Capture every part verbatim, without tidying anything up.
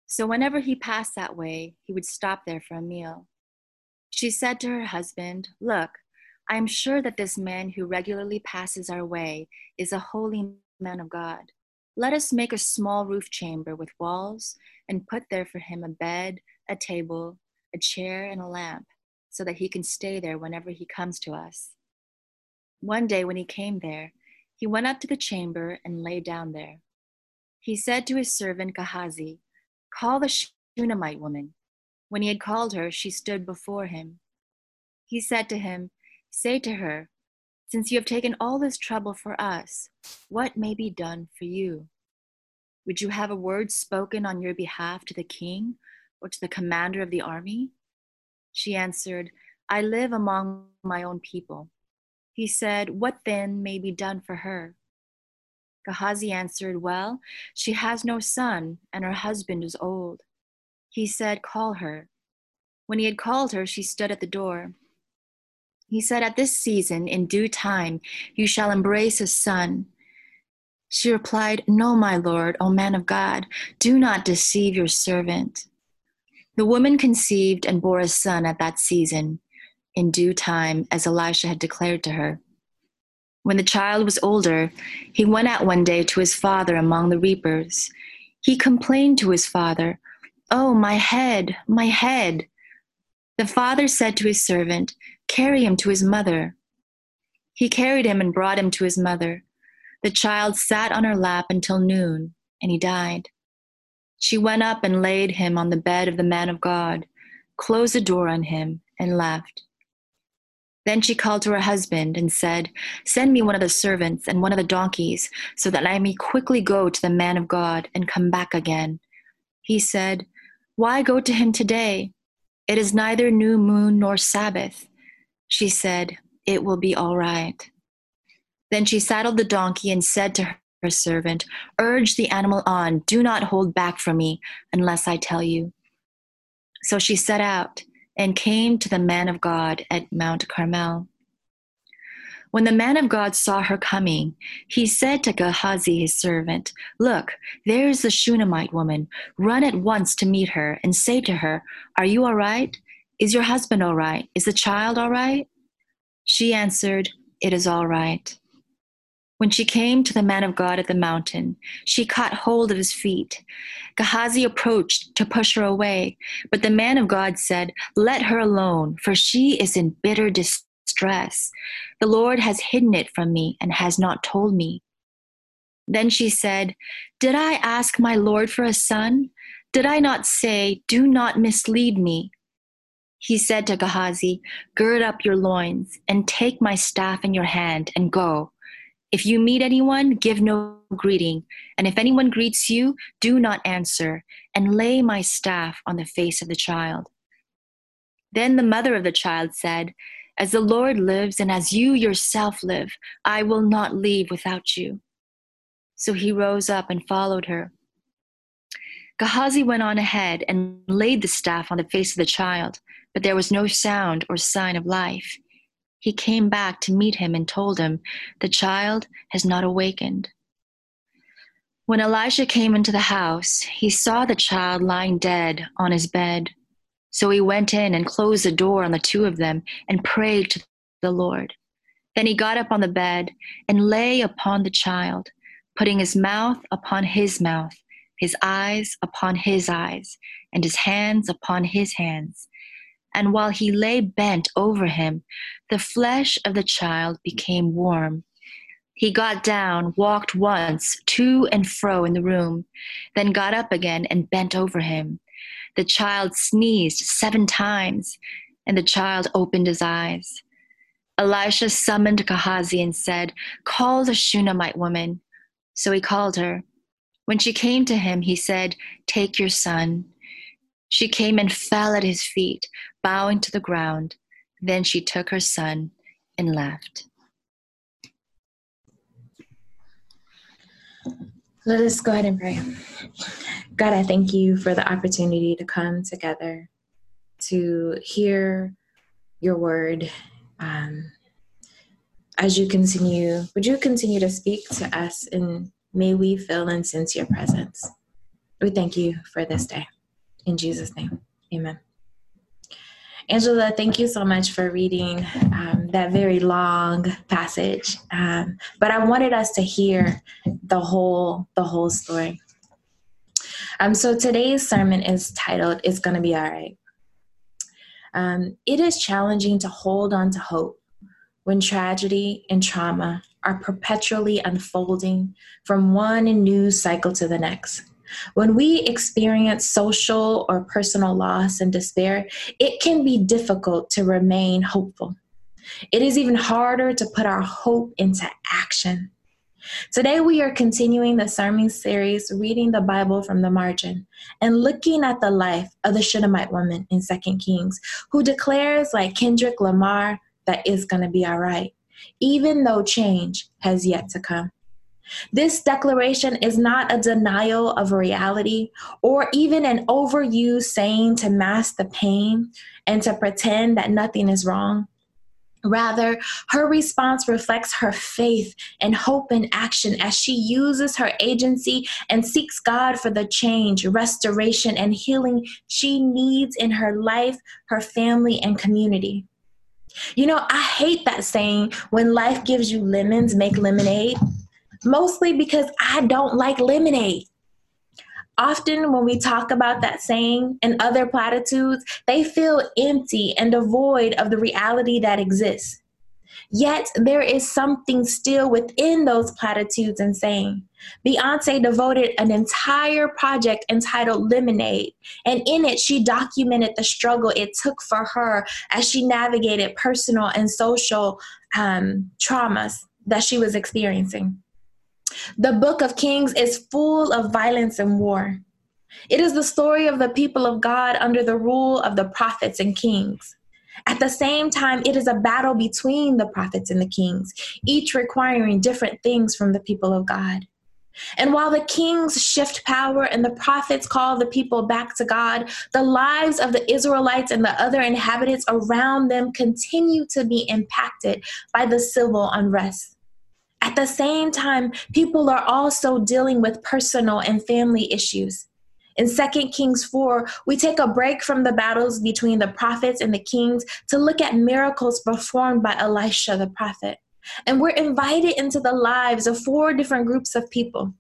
So whenever he passed that way, he would stop there for a meal. She said to her husband, "Look, I am sure that this man who regularly passes our way is a holy man of God. Let us make a small roof chamber with walls and put there for him a bed, a table, a chair, and a lamp, so that he can stay there whenever he comes to us." One day when he came there, he went up to the chamber and lay down there. He said to his servant Gehazi, "Call the Shunammite woman." When he had called her, she stood before him. He said to him, "Say to her, since you have taken all this trouble for us, what may be done for you? Would you have a word spoken on your behalf to the king or to the commander of the army?" She answered, "I live among my own people." He said, "What then may be done for her?" Gehazi answered, "Well, she has no son, and her husband is old." He said, "Call her." When he had called her, she stood at the door. He said, "At this season, in due time, you shall embrace a son." She replied, "No, my lord, O man of God, do not deceive your servant." The woman conceived and bore a son at that season, in due time, as Elisha had declared to her. When the child was older, he went out one day to his father among the reapers. He complained to his father, "Oh, my head, my head." The father said to his servant, "Carry him to his mother." He carried him and brought him to his mother. The child sat on her lap until noon, and he died. She went up and laid him on the bed of the man of God, closed the door on him, and left. Then she called to her husband and said, "Send me one of the servants and one of the donkeys, so that I may quickly go to the man of God and come back again." He said, "Why go to him today? It is neither new moon nor Sabbath." She said, "It will be all right." Then she saddled the donkey and said to her servant, "Urge the animal on. Do not hold back from me unless I tell you." So she set out and came to the man of God at Mount Carmel. When the man of God saw her coming, he said to Gehazi, his servant, "Look, there is the Shunammite woman. Run at once to meet her and say to her, 'Are you all right? Is your husband all right? Is the child all right?'" She answered, "It is all right." When she came to the man of God at the mountain, she caught hold of his feet. Gehazi approached to push her away, but the man of God said, "Let her alone, for she is in bitter distress. The Lord has hidden it from me and has not told me." Then she said, "Did I ask my Lord for a son? Did I not say, 'Do not mislead me'?" He said to Gehazi, "Gird up your loins and take my staff in your hand and go. If you meet anyone, give no greeting, and if anyone greets you, do not answer, and lay my staff on the face of the child." Then the mother of the child said, "As the Lord lives and as you yourself live, I will not leave without you." So he rose up and followed her. Gehazi went on ahead and laid the staff on the face of the child, but there was no sound or sign of life. He came back to meet him and told him, "The child has not awakened." When Elisha came into the house, he saw the child lying dead on his bed. So he went in and closed the door on the two of them and prayed to the Lord. Then he got up on the bed and lay upon the child, putting his mouth upon his mouth, his eyes upon his eyes, and his hands upon his hands. And while he lay bent over him, the flesh of the child became warm. He got down, walked once to and fro in the room, then got up again and bent over him. The child sneezed seven times, and the child opened his eyes. Elisha summoned Gehazi and said, "Call the Shunammite woman." So he called her. When she came to him, he said, "Take your son." She came and fell at his feet, bowing to the ground. Then she took her son and left. Let us go ahead and pray. God, I thank you for the opportunity to come together to hear your word. Um, as you continue, would you continue to speak to us, and may we feel and sense your presence. We thank you for this day. In Jesus' name, amen. Angela, thank you so much for reading um, that very long passage. Um, but I wanted us to hear the whole the whole story. Um, so today's sermon is titled, "It's Gonna Be All Right." Um, it is challenging to hold on to hope when tragedy and trauma are perpetually unfolding from one news cycle to the next. When we experience social or personal loss and despair, it can be difficult to remain hopeful. It is even harder to put our hope into action. Today, we are continuing the sermon series, Reading the Bible from the Margin, and looking at the life of the Shunammite woman in Second Kings, who declares, like Kendrick Lamar, that it's going to be all right, even though change has yet to come. This declaration is not a denial of reality or even an overused saying to mask the pain and to pretend that nothing is wrong. Rather, her response reflects her faith and hope in action as she uses her agency and seeks God for the change, restoration, and healing she needs in her life, her family, and community. You know, I hate that saying, when life gives you lemons, make lemonade. Mostly because I don't like lemonade. Often when we talk about that saying and other platitudes, they feel empty and devoid of the reality that exists. Yet there is something still within those platitudes and saying. Beyonce devoted an entire project entitled Lemonade, and in it she documented the struggle it took for her as she navigated personal and social um, traumas that she was experiencing. The book of Kings is full of violence and war. It is the story of the people of God under the rule of the prophets and kings. At the same time, it is a battle between the prophets and the kings, each requiring different things from the people of God. And while the kings shift power and the prophets call the people back to God, the lives of the Israelites and the other inhabitants around them continue to be impacted by the civil unrest. At the same time, people are also dealing with personal and family issues. In Second Kings four, we take a break from the battles between the prophets and the kings to look at miracles performed by Elisha the prophet. And we're invited into the lives of four different groups of people.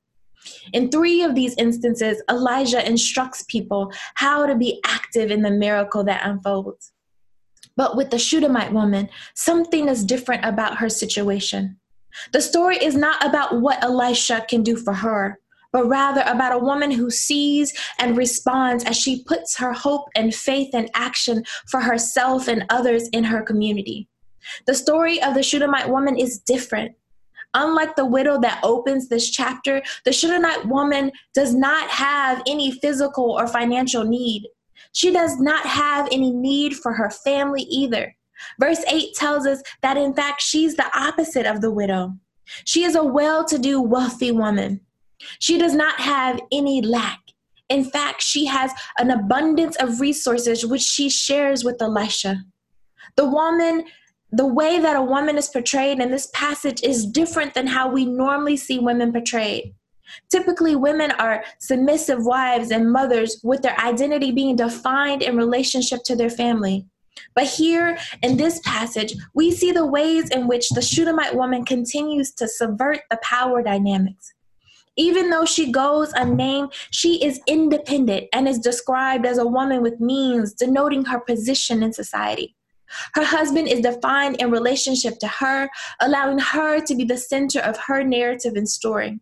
In three of these instances, Elijah instructs people how to be active in the miracle that unfolds. But with the Shunammite woman, something is different about her situation. The story is not about what Elisha can do for her, but rather about a woman who sees and responds as she puts her hope and faith in action for herself and others in her community. The story of the Shunammite woman is different. Unlike the widow that opens this chapter, the Shunammite woman does not have any physical or financial need. She does not have any need for her family either. Verse eight tells us that, in fact, she's the opposite of the widow. She is a well-to-do, wealthy woman. She does not have any lack. In fact, she has an abundance of resources which she shares with Elisha. The woman, the way that a woman is portrayed in this passage is different than how we normally see women portrayed. Typically, women are submissive wives and mothers with their identity being defined in relationship to their family. But here in this passage, we see the ways in which the Shunammite woman continues to subvert the power dynamics. Even though she goes unnamed, she is independent and is described as a woman with means, denoting her position in society. Her husband is defined in relationship to her, allowing her to be the center of her narrative and story.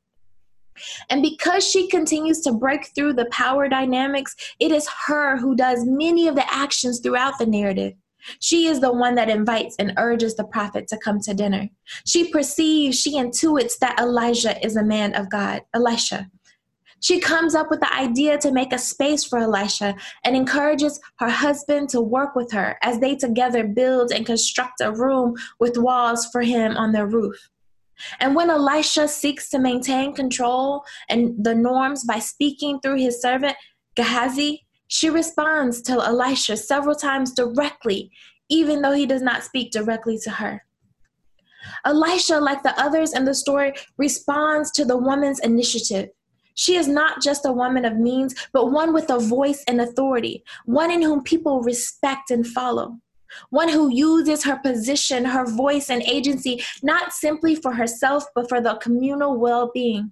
And because she continues to break through the power dynamics, it is her who does many of the actions throughout the narrative. She is the one that invites and urges the prophet to come to dinner. She perceives, she intuits that Elijah is a man of God, Elisha. She comes up with the idea to make a space for Elisha and encourages her husband to work with her as they together build and construct a room with walls for him on their roof. And when Elisha seeks to maintain control and the norms by speaking through his servant Gehazi, she responds to Elisha several times directly, even though he does not speak directly to her. Elisha, like the others in the story, responds to the woman's initiative. She is not just a woman of means, but one with a voice and authority, one in whom people respect and follow, one who uses her position, her voice, and agency, not simply for herself, but for the communal well-being.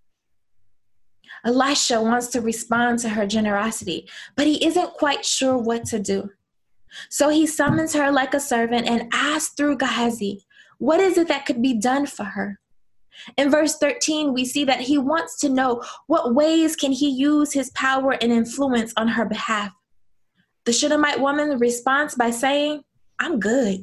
Elisha wants to respond to her generosity, but he isn't quite sure what to do. So he summons her like a servant and asks through Gehazi, what is it that could be done for her? In verse thirteen, we see that he wants to know what ways can he use his power and influence on her behalf. The Shunammite woman responds by saying, I'm good.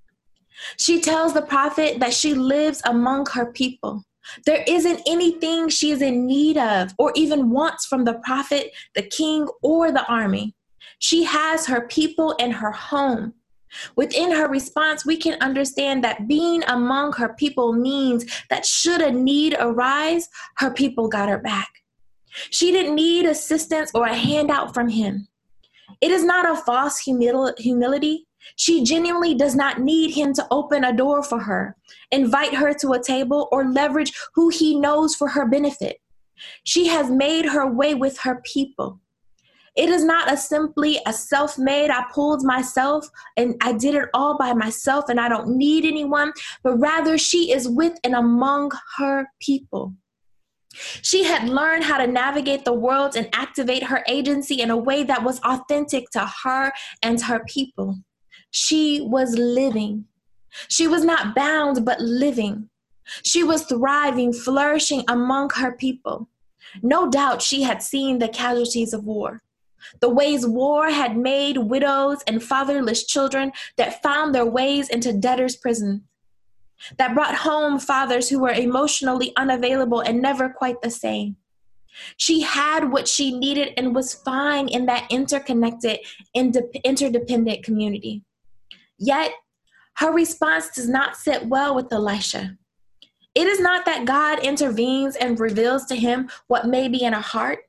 She tells the prophet that she lives among her people. There isn't anything she is in need of or even wants from the prophet, the king, or the army. She has her people and her home. Within her response, we can understand that being among her people means that should a need arise, her people got her back. She didn't need assistance or a handout from him. It is not a false humil- humility. She genuinely does not need him to open a door for her, invite her to a table, or leverage who he knows for her benefit. She has made her way with her people. It is not a simply a self-made, I pulled myself and I did it all by myself and I don't need anyone, but rather she is with and among her people. She had learned how to navigate the world and activate her agency in a way that was authentic to her and her people. She was living. She was not bound, but living. She was thriving, flourishing among her people. No doubt she had seen the casualties of war. The ways war had made widows and fatherless children that found their ways into debtors' prisons, that brought home fathers who were emotionally unavailable and never quite the same. She had what she needed and was fine in that interconnected, interdependent community. Yet, her response does not sit well with Elisha. It is not that God intervenes and reveals to him what may be in her heart.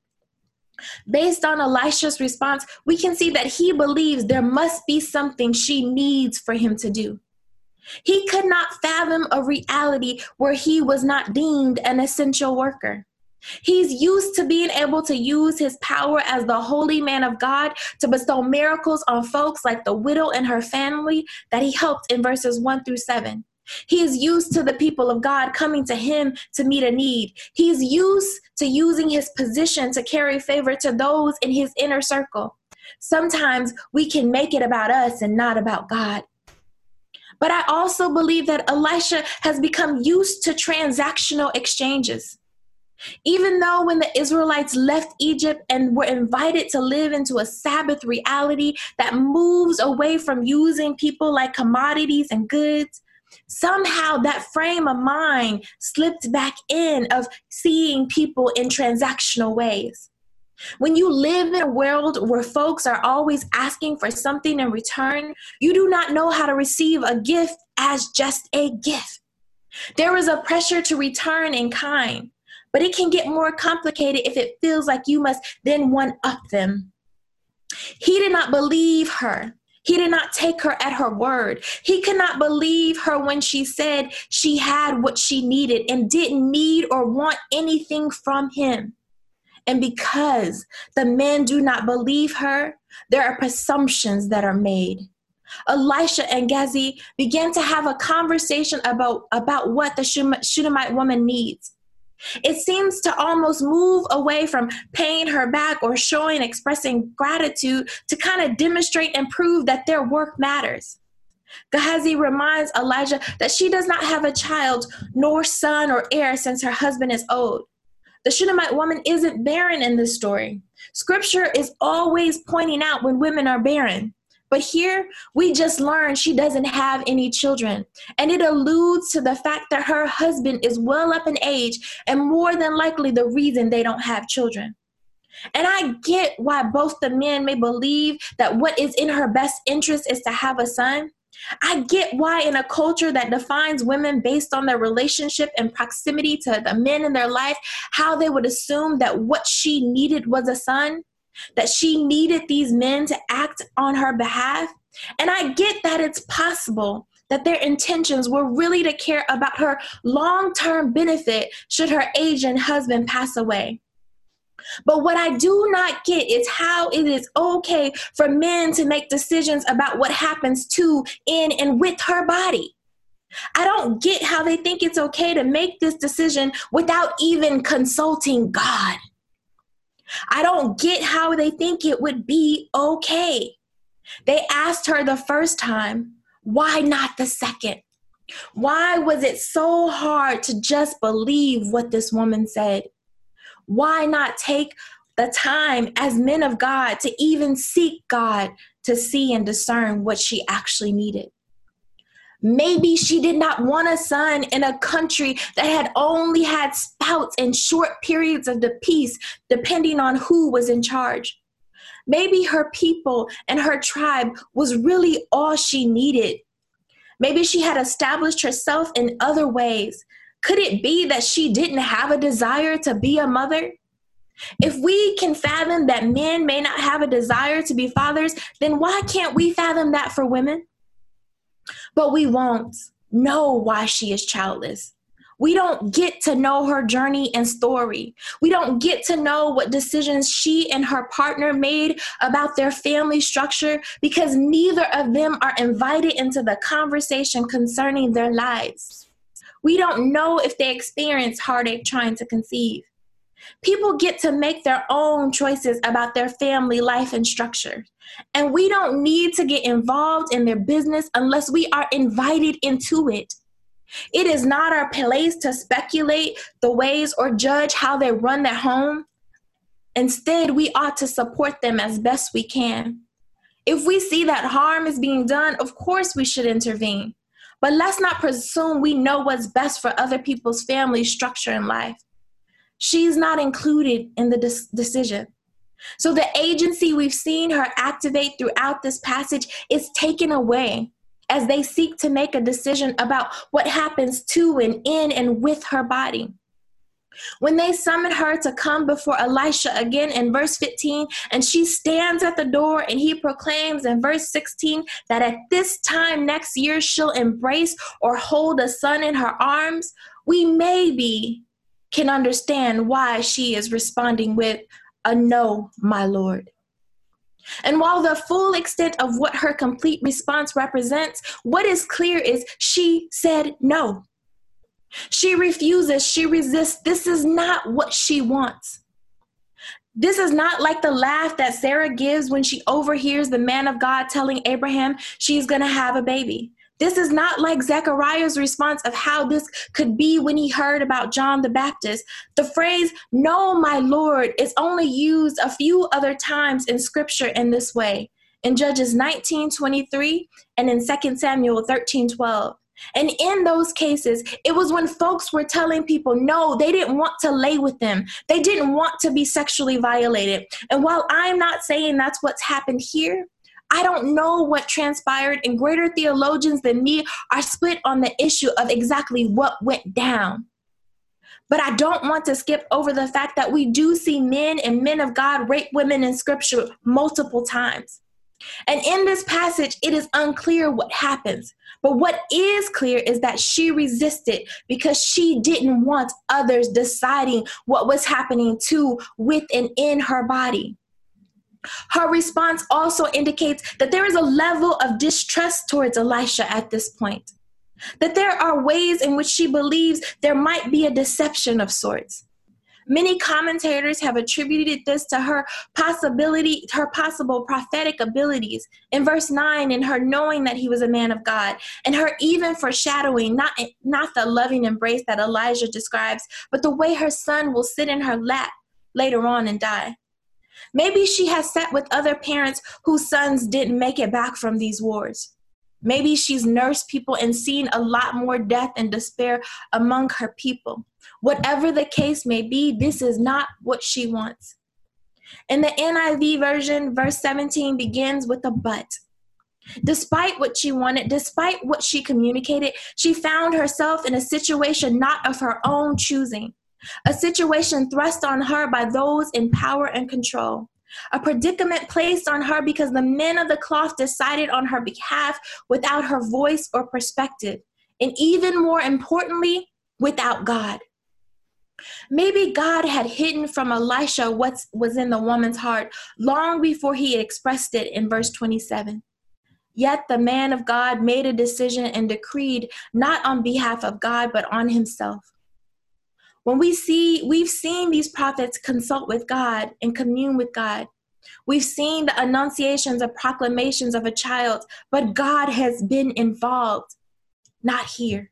Based on Elisha's response, we can see that he believes there must be something she needs for him to do. He could not fathom a reality where he was not deemed an essential worker. He's used to being able to use his power as the holy man of God to bestow miracles on folks like the widow and her family that he helped in verses one through seven. He is used to the people of God coming to him to meet a need. He's used to using his position to carry favor to those in his inner circle. Sometimes we can make it about us and not about God. But I also believe that Elisha has become used to transactional exchanges. Even though when the Israelites left Egypt and were invited to live into a Sabbath reality that moves away from using people like commodities and goods, somehow that frame of mind slipped back in of seeing people in transactional ways. When you live in a world where folks are always asking for something in return, you do not know how to receive a gift as just a gift. There is a pressure to return in kind, but it can get more complicated if it feels like you must then one-up them. He did not believe her. He did not take her at her word. He could not believe her when she said she had what she needed and didn't need or want anything from him. And because the men do not believe her, there are presumptions that are made. Elisha and Gehazi began to have a conversation about, about what the Shunammite woman needs. It seems to almost move away from paying her back or showing, expressing gratitude to kind of demonstrate and prove that their work matters. Gehazi reminds Elijah that she does not have a child, nor son or heir since her husband is old. The Shunammite woman isn't barren in this story. Scripture is always pointing out when women are barren. But here, we just learned she doesn't have any children. And it alludes to the fact that her husband is well up in age and more than likely the reason they don't have children. And I get why both the men may believe that what is in her best interest is to have a son. I get why in a culture that defines women based on their relationship and proximity to the men in their life, how they would assume that what she needed was a son, that she needed these men to act on her behalf. And I get that it's possible that their intentions were really to care about her long-term benefit should her aging husband pass away. But what I do not get is how it is okay for men to make decisions about what happens to, in, and with her body. I don't get how they think it's okay to make this decision without even consulting God. I don't get how they think it would be okay. They asked her the first time, why not the second? Why was it so hard to just believe what this woman said? Why not take the time as men of God to even seek God to see and discern what she actually needed? Maybe she did not want a son in a country that had only had spouts and short periods of the peace, depending on who was in charge. Maybe her people and her tribe was really all she needed. Maybe she had established herself in other ways. Could it be that she didn't have a desire to be a mother? If we can fathom that men may not have a desire to be fathers, then why can't we fathom that for women? But we won't know why she is childless. We don't get to know her journey and story. We don't get to know what decisions she and her partner made about their family structure because neither of them are invited into the conversation concerning their lives. We don't know if they experience heartache trying to conceive. People get to make their own choices about their family life and structure. And we don't need to get involved in their business unless we are invited into it. It is not our place to speculate the ways or judge how they run their home. Instead, we ought to support them as best we can. If we see that harm is being done, of course we should intervene. But let's not presume we know what's best for other people's family structure in life. She's not included in the de- decision. So the agency we've seen her activate throughout this passage is taken away as they seek to make a decision about what happens to and in and with her body. When they summon her to come before Elisha again in verse fifteen, and she stands at the door and he proclaims in verse sixteen that at this time next year she'll embrace or hold a son in her arms, we maybe can understand why she is responding with a no, my Lord. And while the full extent of what her complete response represents, what is clear is she said no. She refuses, she resists. This is not what she wants. This is not like the laugh that Sarah gives when she overhears the man of God telling Abraham she's going to have a baby. This is not like Zechariah's response of how this could be when he heard about John the Baptist. The phrase, no, my Lord, is only used a few other times in scripture in this way, in Judges nineteen twenty-three and in Second Samuel thirteen twelve. And in those cases, it was when folks were telling people, no, they didn't want to lay with them. They didn't want to be sexually violated. And while I'm not saying that's what's happened here, I don't know what transpired, and greater theologians than me are split on the issue of exactly what went down. But I don't want to skip over the fact that we do see men and men of God rape women in scripture multiple times. And in this passage, it is unclear what happens. But what is clear is that she resisted because she didn't want others deciding what was happening to, with, and in her body. Her response also indicates that there is a level of distrust towards Elisha at this point, that there are ways in which she believes there might be a deception of sorts. Many commentators have attributed this to her possibility, her possible prophetic abilities. In verse nine, in her knowing that he was a man of God, and her even foreshadowing not, not the loving embrace that Elijah describes, but the way her son will sit in her lap later on and die. Maybe she has sat with other parents whose sons didn't make it back from these wars. Maybe she's nursed people and seen a lot more death and despair among her people. Whatever the case may be, this is not what she wants. In the N I V version, verse seventeen begins with a but. Despite what she wanted, despite what she communicated, she found herself in a situation not of her own choosing. A situation thrust on her by those in power and control. A predicament placed on her because the men of the cloth decided on her behalf without her voice or perspective. And even more importantly, without God. Maybe God had hidden from Elisha what was in the woman's heart long before he expressed it in verse twenty-seven. Yet the man of God made a decision and decreed not on behalf of God, but on himself. When we see, we've seen these prophets consult with God and commune with God. We've seen the annunciations of proclamations of a child, but God has been involved, not here.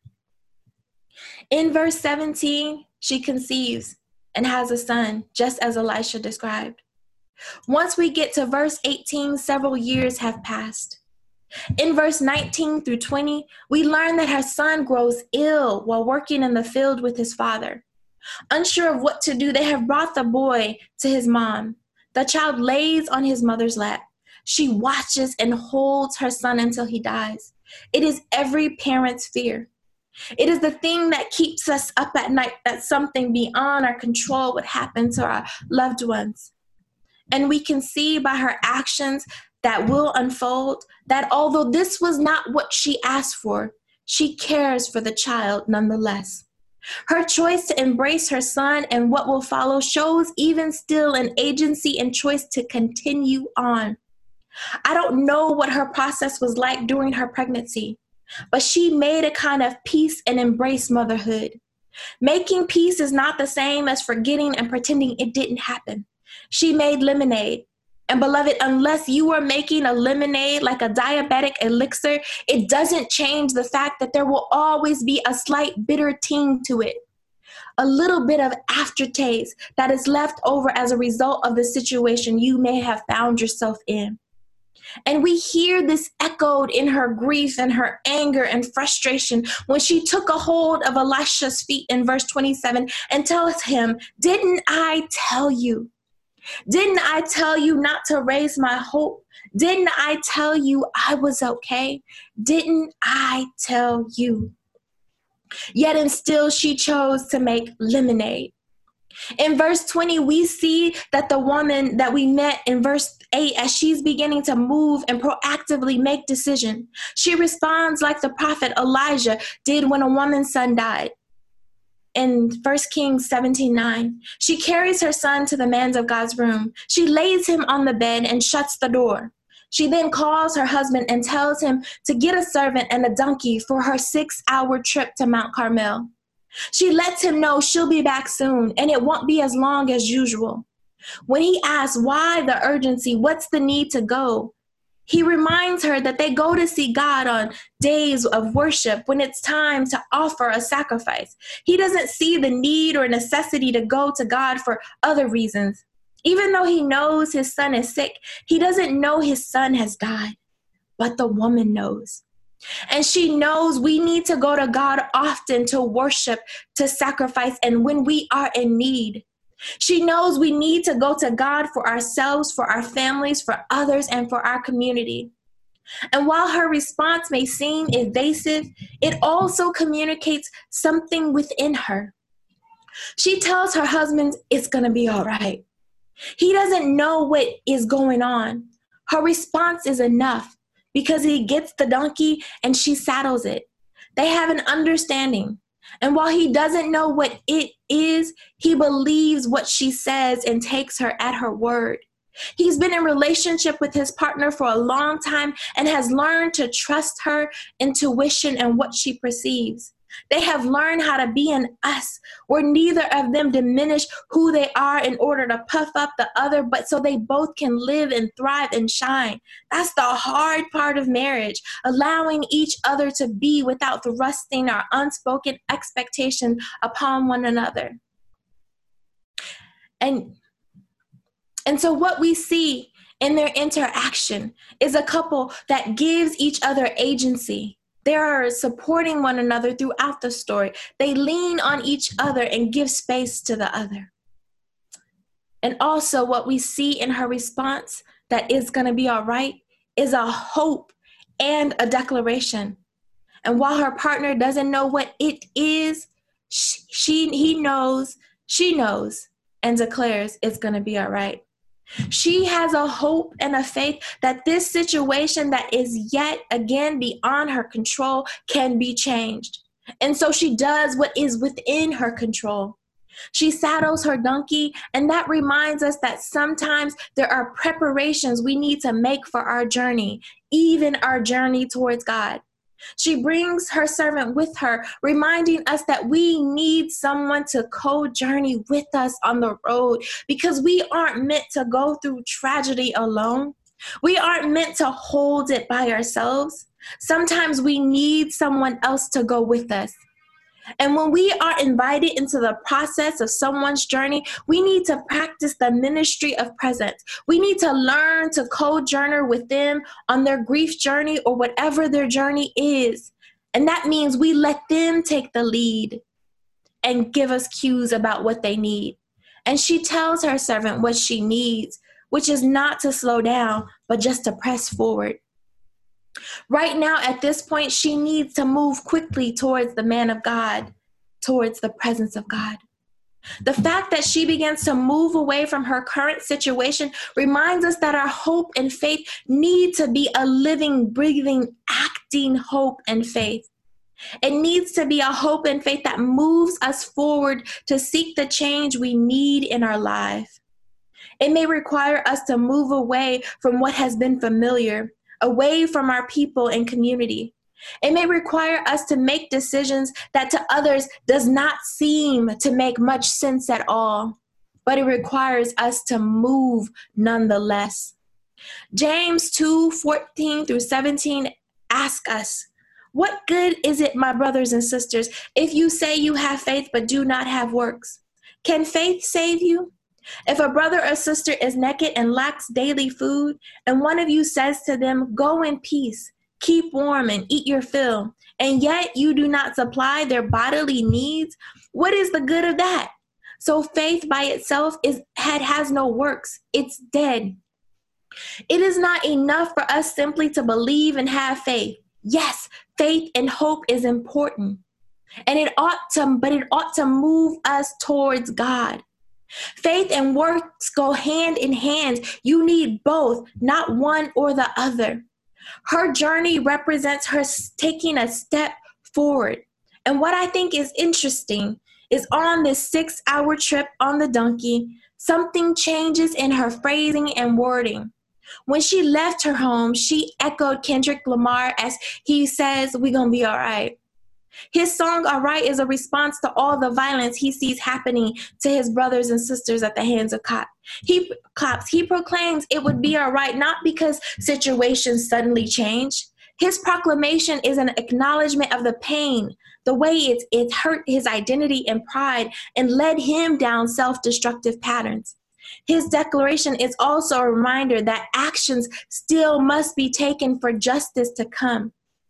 In verse seventeen, she conceives and has a son, just as Elisha described. Once we get to verse eighteen, several years have passed. In verse nineteen through twenty, we learn that her son grows ill while working in the field with his father. Unsure of what to do, they have brought the boy to his mom. The child lays on his mother's lap. She watches and holds her son until he dies. It is every parent's fear. It is the thing that keeps us up at night, that something beyond our control would happen to our loved ones. And we can see by her actions that will unfold that although this was not what she asked for, she cares for the child nonetheless. Her choice to embrace her son and what will follow shows even still an agency and choice to continue on. I don't know what her process was like during her pregnancy, but she made a kind of peace and embraced motherhood. Making peace is not the same as forgetting and pretending it didn't happen. She made lemonade. And beloved, unless you are making a lemonade like a diabetic elixir, it doesn't change the fact that there will always be a slight bitter ting to it. A little bit of aftertaste that is left over as a result of the situation you may have found yourself in. And we hear this echoed in her grief and her anger and frustration when she took a hold of Elisha's feet in verse twenty-seven and tells him, "Didn't I tell you? Didn't I tell you not to raise my hope? Didn't I tell you I was okay? Didn't I tell you?" Yet and still she chose to make lemonade. In verse twenty, we see that the woman that we met in verse eight, as she's beginning to move and proactively make decision, she responds like the prophet Elijah did when a woman's son died. In First Kings seventeen nine, she carries her son to the man of God's room. She lays him on the bed and shuts the door. She then calls her husband and tells him to get a servant and a donkey for her six-hour trip to Mount Carmel. She lets him know she'll be back soon and it won't be as long as usual. When he asks why the urgency, what's the need to go, he reminds her that they go to see God on days of worship when it's time to offer a sacrifice. He doesn't see the need or necessity to go to God for other reasons. Even though he knows his son is sick, he doesn't know his son has died, but the woman knows. And she knows we need to go to God often to worship, to sacrifice, and when we are in need. She knows we need to go to God for ourselves, for our families, for others, and for our community. And while her response may seem evasive, it also communicates something within her. She tells her husband it's going to be all right. He doesn't know what is going on. Her response is enough because he gets the donkey and she saddles it. They have an understanding. And while he doesn't know what it is, he believes what she says and takes her at her word. He's been in relationship with his partner for a long time and has learned to trust her intuition and what she perceives. They have learned how to be an us, where neither of them diminish who they are in order to puff up the other, but so they both can live and thrive and shine. That's the hard part of marriage, allowing each other to be without thrusting our unspoken expectation upon one another. And, and so what we see in their interaction is a couple that gives each other agency. They are supporting one another throughout the story. They lean on each other and give space to the other. And also what we see in her response that is going to be all right is a hope and a declaration. And while her partner doesn't know what it is, she, she he knows, she knows, and declares it's going to be all right. She has a hope and a faith that this situation that is yet again beyond her control can be changed. And so she does what is within her control. She saddles her donkey, and that reminds us that sometimes there are preparations we need to make for our journey, even our journey towards God. She brings her servant with her, reminding us that we need someone to co-journey with us on the road, because we aren't meant to go through tragedy alone. We aren't meant to hold it by ourselves. Sometimes we need someone else to go with us. And when we are invited into the process of someone's journey, we need to practice the ministry of presence. We need to learn to co-journey with them on their grief journey or whatever their journey is. And that means we let them take the lead and give us cues about what they need. And she tells her servant what she needs, which is not to slow down, but just to press forward. Right now, at this point, she needs to move quickly towards the man of God, towards the presence of God. The fact that she begins to move away from her current situation reminds us that our hope and faith need to be a living, breathing, acting hope and faith. It needs to be a hope and faith that moves us forward to seek the change we need in our life. It may require us to move away from what has been familiar, away from our people and community. It may require us to make decisions that to others does not seem to make much sense at all, but it requires us to move nonetheless. James two fourteen through seventeen asks us, "What good is it, my brothers and sisters, if you say you have faith but do not have works? Can faith save you? If a brother or sister is naked and lacks daily food, and one of you says to them, 'Go in peace, keep warm and eat your fill,' and yet you do not supply their bodily needs, what is the good of that? So faith by itself is has no works. It's dead." It is not enough for us simply to believe and have faith. Yes, faith and hope is important, and it ought to, but it ought to move us towards God. Faith and works go hand in hand. You need both, not one or the other. Her journey represents her taking a step forward. And what I think is interesting is on this six-hour trip on the donkey, something changes in her phrasing and wording. When she left her home, she echoed Kendrick Lamar as he says, "We're going to be all right." His song, "All Right," is a response to all the violence he sees happening to his brothers and sisters at the hands of cops. He, cops. He proclaims it would be all right, not because situations suddenly change. His proclamation is an acknowledgement of the pain, the way it, it hurt his identity and pride and led him down self-destructive patterns. His declaration is also a reminder that actions still must be taken for justice to come.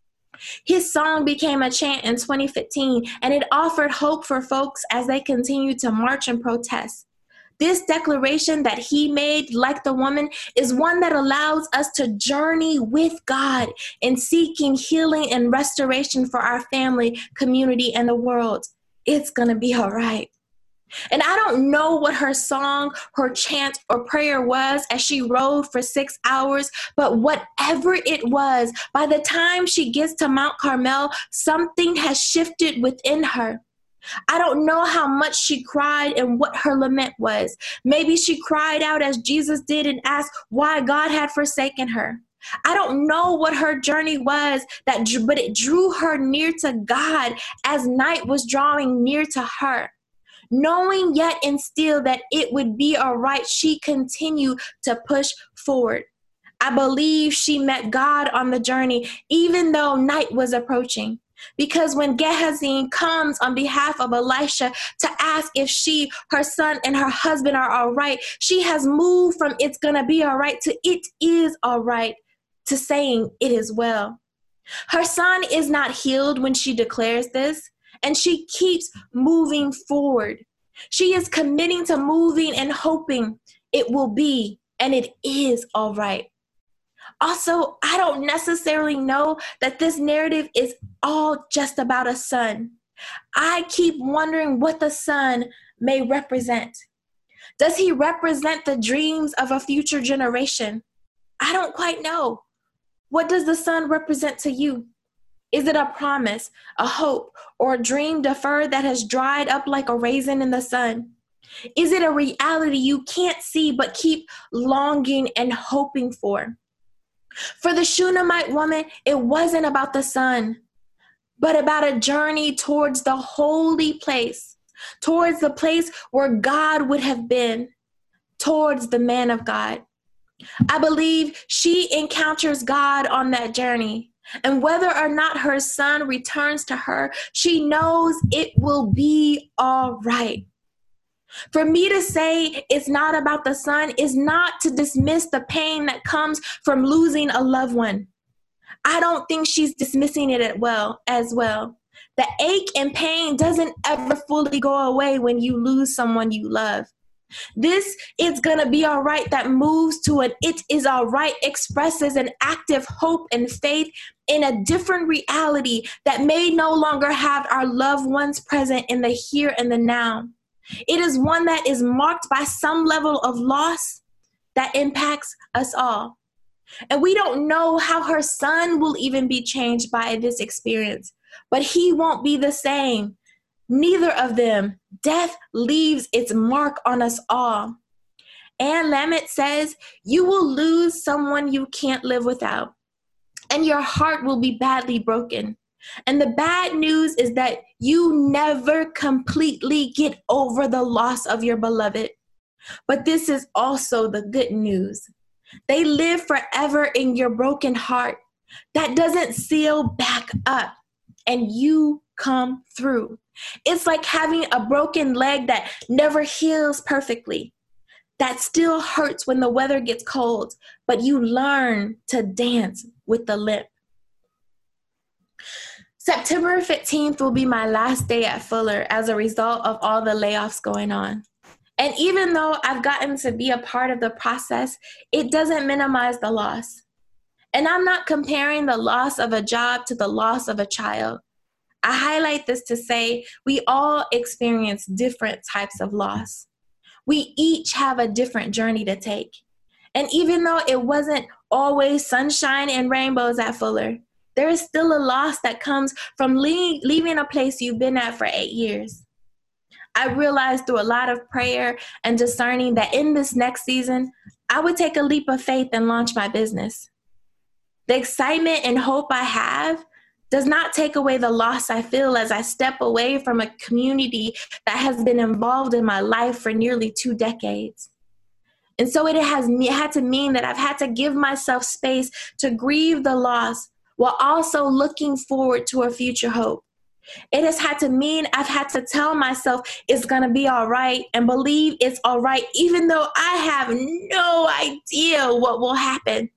His song became a chant in twenty fifteen, and it offered hope for folks as they continued to march and protest. This declaration that he made, like the woman, is one that allows us to journey with God in seeking healing and restoration for our family, community, and the world. It's going to be all right. And I don't know what her song, her chant, or prayer was as she rode for six hours, but whatever it was, by the time she gets to Mount Carmel, something has shifted within her. I don't know how much she cried and what her lament was. Maybe she cried out as Jesus did and asked why God had forsaken her. I don't know what her journey was, that, but it drew her near to God as night was drawing near to her. Knowing yet and still that it would be all right, she continued to push forward. I believe she met God on the journey, even though night was approaching. Because when Gehazi comes on behalf of Elisha to ask if she, her son, and her husband are all right, she has moved from "it's gonna be all right" to "it is all right" to saying "it is well." Her son is not healed when she declares this, and she keeps moving forward. She is committing to moving and hoping it will be, and it is all right. Also, I don't necessarily know that this narrative is all just about a son. I keep wondering what the son may represent. Does he represent the dreams of a future generation? I don't quite know. What does the son represent to you? Is it a promise, a hope, or a dream deferred that has dried up like a raisin in the sun? Is it a reality you can't see but keep longing and hoping for? For the Shunammite woman, it wasn't about the sun, but about a journey towards the holy place, towards the place where God would have been, towards the man of God. I believe she encounters God on that journey. And whether or not her son returns to her, she knows it will be all right. For me to say it's not about the son is not to dismiss the pain that comes from losing a loved one. I don't think she's dismissing it as well, as well. The ache and pain doesn't ever fully go away when you lose someone you love. This "it's gonna be all right" that moves to an "it is all right" expresses an active hope and faith in a different reality that may no longer have our loved ones present in the here and the now. It is one that is marked by some level of loss that impacts us all. And we don't know how her son will even be changed by this experience, but he won't be the same. Neither of them. Death leaves its mark on us all. Anne Lamott says, you will lose someone you can't live without, and your heart will be badly broken. And the bad news is that you never completely get over the loss of your beloved. But this is also the good news. They live forever in your broken heart that doesn't seal back up, and you come through. It's like having a broken leg that never heals perfectly, that still hurts when the weather gets cold, but you learn to dance with the limp. September fifteenth will be my last day at Fuller as a result of all the layoffs going on. And even though I've gotten to be a part of the process, it doesn't minimize the loss. And I'm not comparing the loss of a job to the loss of a child. I highlight this to say we all experience different types of loss. We each have a different journey to take. And even though it wasn't always sunshine and rainbows at Fuller, there is still a loss that comes from leaving, leaving a place you've been at for eight years. I realized through a lot of prayer and discerning that in this next season, I would take a leap of faith and launch my business. The excitement and hope I have does not take away the loss I feel as I step away from a community that has been involved in my life for nearly two decades. And so it has had to mean that I've had to give myself space to grieve the loss while also looking forward to a future hope. It has had to mean I've had to tell myself it's going to be all right and believe it's all right, even though I have no idea what will happen.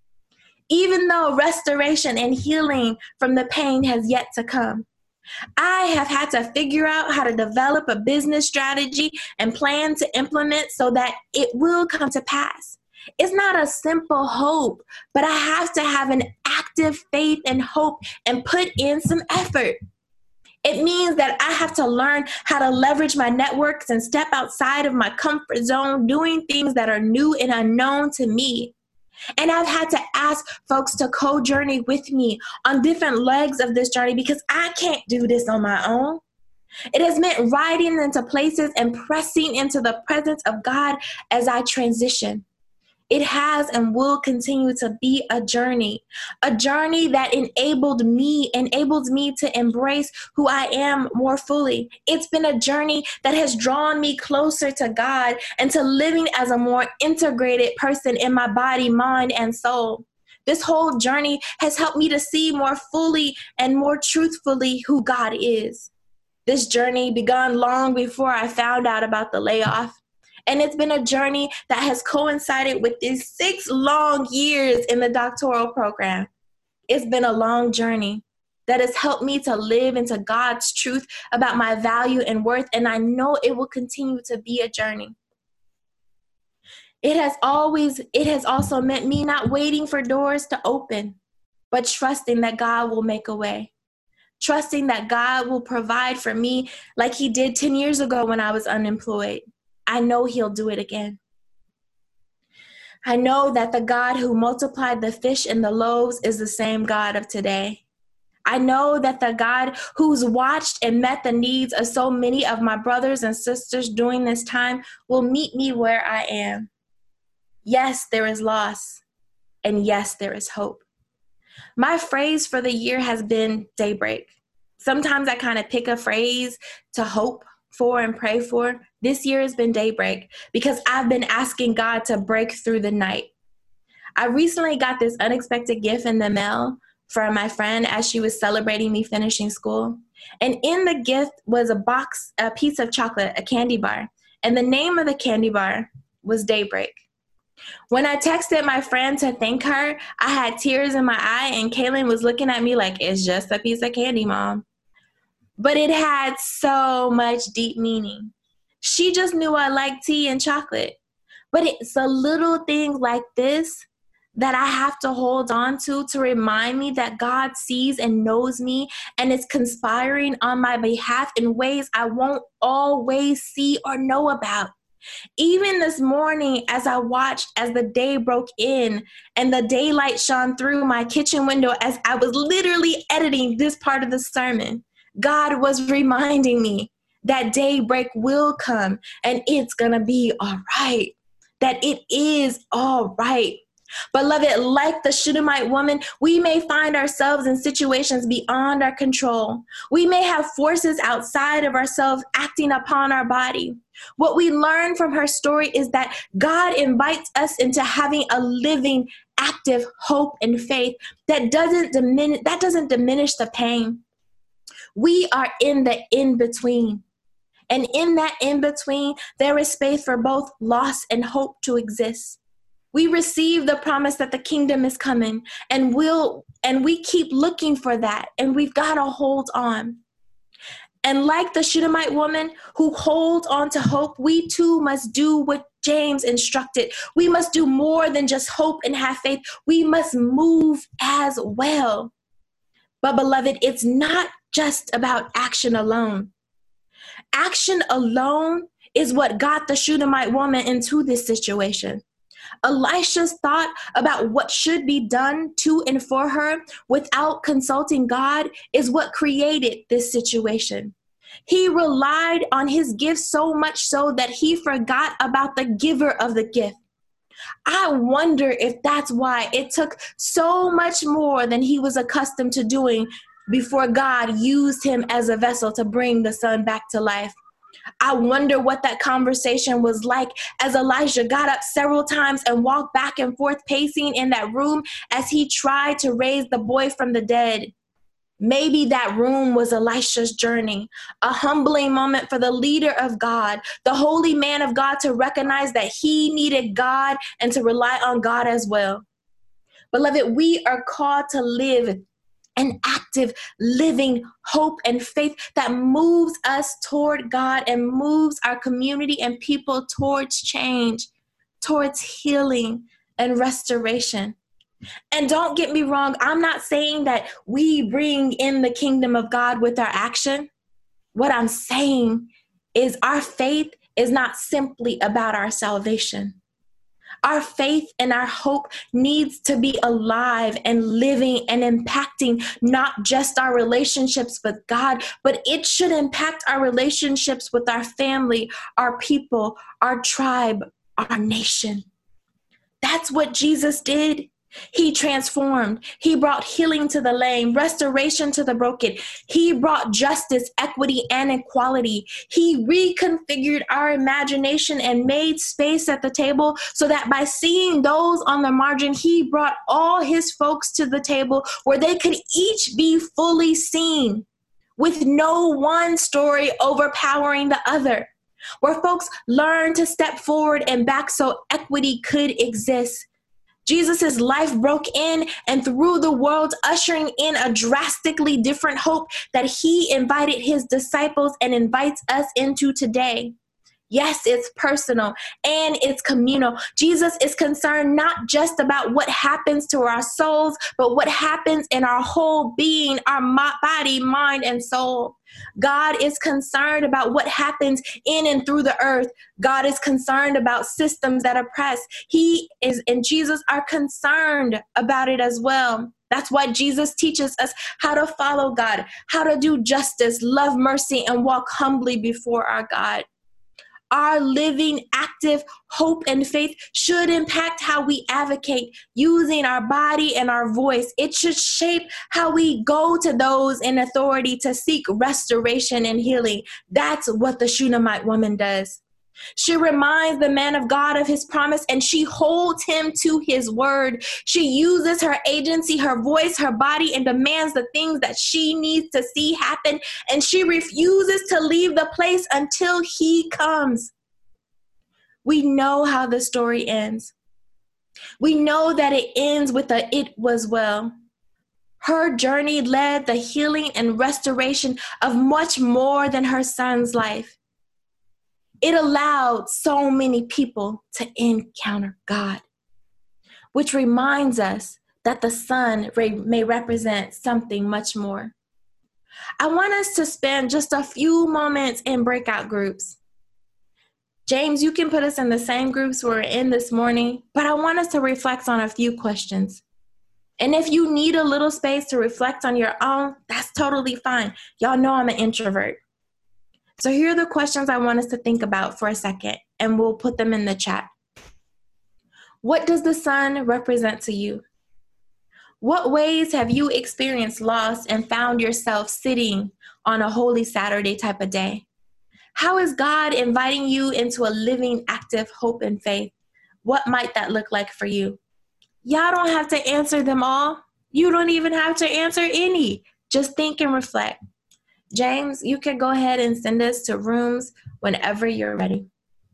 Even though restoration and healing from the pain has yet to come. I have had to figure out how to develop a business strategy and plan to implement so that it will come to pass. It's not a simple hope, but I have to have an active faith and hope and put in some effort. It means that I have to learn how to leverage my networks and step outside of my comfort zone, doing things that are new and unknown to me. And I've had to ask folks to co-journey with me on different legs of this journey because I can't do this on my own. It has meant riding into places and pressing into the presence of God as I transition. It has and will continue to be a journey, a journey that enabled me, enables me to embrace who I am more fully. It's been a journey that has drawn me closer to God and to living as a more integrated person in my body, mind, and soul. This whole journey has helped me to see more fully and more truthfully who God is. This journey began long before I found out about the layoff. And it's been a journey that has coincided with these six long years in the doctoral program. It's been a long journey that has helped me to live into God's truth about my value and worth, and I know it will continue to be a journey. It has always, it has also meant me not waiting for doors to open, but trusting that God will make a way. Trusting that God will provide for me like he did ten years ago when I was unemployed. I know he'll do it again. I know that the God who multiplied the fish and the loaves is the same God of today. I know that the God who's watched and met the needs of so many of my brothers and sisters during this time will meet me where I am. Yes, there is loss, and yes, there is hope. My phrase for the year has been daybreak. Sometimes I kind of pick a phrase to hope for and pray for. This year has been daybreak because I've been asking God to break through the night. I recently got this unexpected gift in the mail from my friend as she was celebrating me finishing school. And in the gift was a box, a piece of chocolate, a candy bar. And the name of the candy bar was Daybreak. When I texted my friend to thank her, I had tears in my eye, and Kaylin was looking at me like, it's just a piece of candy, Mom. But it had so much deep meaning. She just knew I liked tea and chocolate. But it's the little things like this that I have to hold on to to remind me that God sees and knows me and is conspiring on my behalf in ways I won't always see or know about. Even this morning, as I watched as the day broke in and the daylight shone through my kitchen window as I was literally editing this part of the sermon, God was reminding me that daybreak will come and it's gonna be all right, that it is all right. Beloved, like the Shunammite woman, we may find ourselves in situations beyond our control. We may have forces outside of ourselves acting upon our body. What we learn from her story is that God invites us into having a living, active hope and faith that doesn't diminish, that doesn't diminish the pain. We are in the in-between. And in that in-between, there is space for both loss and hope to exist. We receive the promise that the kingdom is coming, and we'll and we keep looking for that, and we've got to hold on. And like the Shunammite woman who holds on to hope, we too must do what James instructed. We must do more than just hope and have faith. We must move as well. But beloved, it's not just about action alone. Action alone is what got the Shunammite woman into this situation. Elisha's thought about what should be done to and for her without consulting God is what created this situation. He relied on his gift so much so that he forgot about the giver of the gift. I wonder if that's why it took so much more than he was accustomed to doing before God used him as a vessel to bring the son back to life. I wonder what that conversation was like as Elijah got up several times and walked back and forth, pacing in that room as he tried to raise the boy from the dead. Maybe that room was Elisha's journey, a humbling moment for the leader of God, the holy man of God, to recognize that he needed God and to rely on God as well. Beloved, we are called to live an active, living hope and faith that moves us toward God and moves our community and people towards change, towards healing and restoration. And don't get me wrong, I'm not saying that we bring in the kingdom of God with our action. What I'm saying is our faith is not simply about our salvation. Our faith and our hope needs to be alive and living and impacting not just our relationships with God, but it should impact our relationships with our family, our people, our tribe, our nation. That's what Jesus did. He transformed. He brought healing to the lame, restoration to the broken. He brought justice, equity, and equality. He reconfigured our imagination and made space at the table so that by seeing those on the margin, he brought all his folks to the table where they could each be fully seen, with no one story overpowering the other, where folks learn to step forward and back so equity could exist. Jesus' life broke in and through the world, ushering in a drastically different hope that he invited his disciples and invites us into today. Yes, it's personal and it's communal. Jesus is concerned not just about what happens to our souls, but what happens in our whole being, our body, mind, and soul. God is concerned about what happens in and through the earth. God is concerned about systems that oppress. He is and Jesus are concerned about it as well. That's why Jesus teaches us how to follow God, how to do justice, love mercy, and walk humbly before our God. Our living, active hope and faith should impact how we advocate, using our body and our voice. It should shape how we go to those in authority to seek restoration and healing. That's what the Shunammite woman does. She reminds the man of God of his promise, and she holds him to his word. She uses her agency, her voice, her body, and demands the things that she needs to see happen. And she refuses to leave the place until he comes. We know how the story ends. We know that it ends with a "it was well." Her journey led the healing and restoration of much more than her son's life. It allowed so many people to encounter God, which reminds us that the son may represent something much more. I want us to spend just a few moments in breakout groups. James, you can put us in the same groups we're in this morning, but I want us to reflect on a few questions. And if you need a little space to reflect on your own, that's totally fine. Y'all know I'm an introvert. So here are the questions I want us to think about for a second, and we'll put them in the chat. What does the sun represent to you? What ways have you experienced loss and found yourself sitting on a Holy Saturday type of day? How is God inviting you into a living, active hope and faith? What might that look like for you? Y'all don't have to answer them all. You don't even have to answer any. Just think and reflect. James, you can go ahead and send us to rooms whenever you're ready.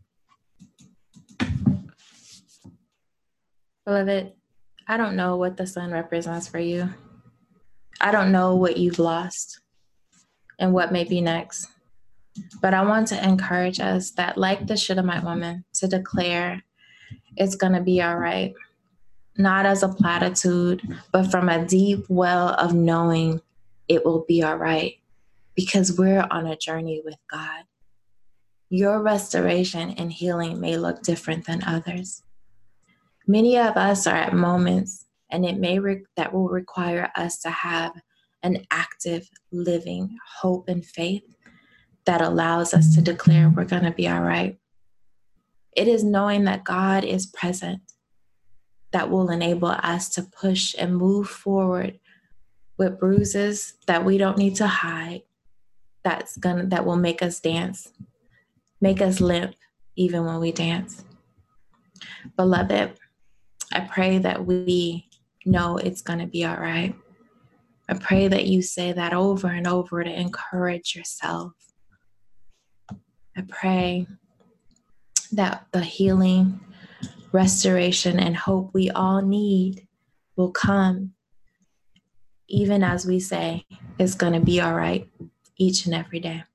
Beloved, I don't know what the sun represents for you. I don't know what you've lost and what may be next. But I want to encourage us that, like the Shunammite woman, to declare it's going to be all right. Not as a platitude, but from a deep well of knowing it will be all right. Because we're on a journey with God. Your restoration and healing may look different than others. Many of us are at moments, and it may re- that will require us to have an active, living hope and faith that allows us to declare we're going to be all right. It is knowing that God is present that will enable us to push and move forward with bruises that we don't need to hide. That's gonna that will make us dance, make us limp even when we dance. Beloved, I pray that we know it's gonna be all right. I pray that you say that over and over to encourage yourself. I pray that the healing, restoration, and hope we all need will come, even as we say it's gonna be all right each and every day.